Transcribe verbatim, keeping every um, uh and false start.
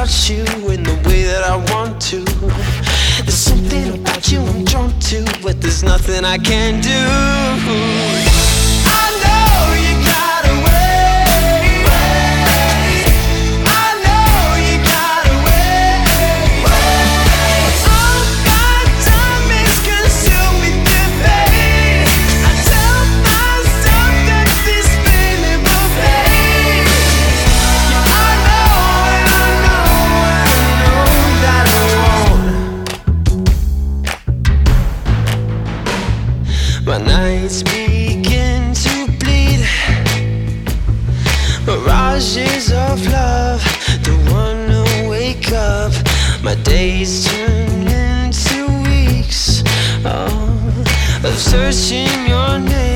about you in the way that I want to. There's something about you I'm drawn to, but there's nothing I can do. I know you got away. I know you got away. All my time is consumed with your face. I tell myself that this feeling will fade. Yeah, I know and I know and I know that I won't. My nights begin to bleed, mirages of love don't wanna wake up. My days turn into weeks, oh, of searching your name.